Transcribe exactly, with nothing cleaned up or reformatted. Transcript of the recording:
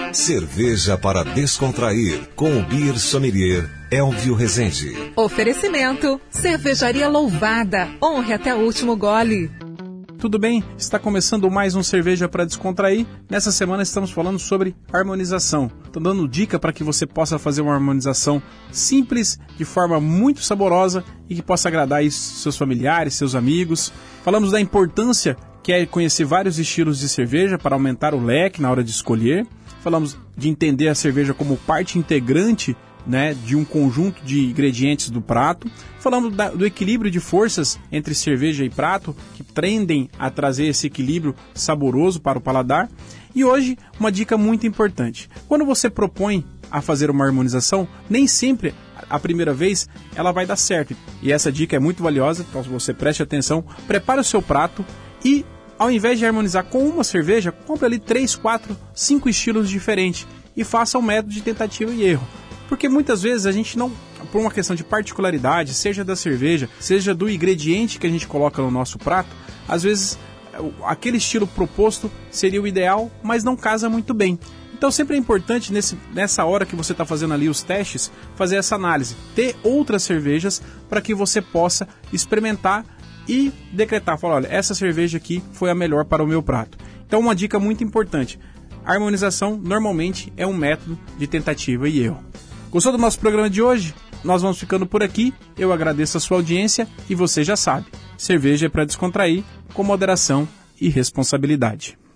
Cerveja para descontrair, com o Beer Sommelier Elvio Rezende. Oferecimento, Cervejaria Louvada, honre até o último gole. Tudo bem? Está começando mais um Cerveja para Descontrair. Nessa semana estamos falando sobre harmonização. Estou dando dica para que você possa fazer uma harmonização simples, de forma muito saborosa e que possa agradar aí seus familiares, seus amigos. Falamos da importância que é conhecer vários estilos de cerveja para aumentar o leque na hora de escolher. Falamos de entender a cerveja como parte integrante, né, de um conjunto de ingredientes do prato. Falando da, do equilíbrio de forças entre cerveja e prato, que tendem a trazer esse equilíbrio saboroso para o paladar. E hoje, uma dica muito importante. Quando você propõe a fazer uma harmonização, nem sempre a primeira vez ela vai dar certo. E essa dica é muito valiosa, então você preste atenção, prepare o seu prato e, ao invés de harmonizar com uma cerveja, compre ali três, quatro, cinco estilos diferentes e faça um método de tentativa e erro. Porque muitas vezes a gente não, por uma questão de particularidade, seja da cerveja, seja do ingrediente que a gente coloca no nosso prato, às vezes aquele estilo proposto seria o ideal, mas não casa muito bem. Então sempre é importante, nesse, nessa hora que você está fazendo ali os testes, fazer essa análise, ter outras cervejas para que você possa experimentar e decretar, falar, olha, essa cerveja aqui foi a melhor para o meu prato. Então uma dica muito importante, a harmonização normalmente é um método de tentativa e erro. Gostou do nosso programa de hoje? Nós vamos ficando por aqui. Eu agradeço a sua audiência e você já sabe, cerveja é para descontrair com moderação e responsabilidade.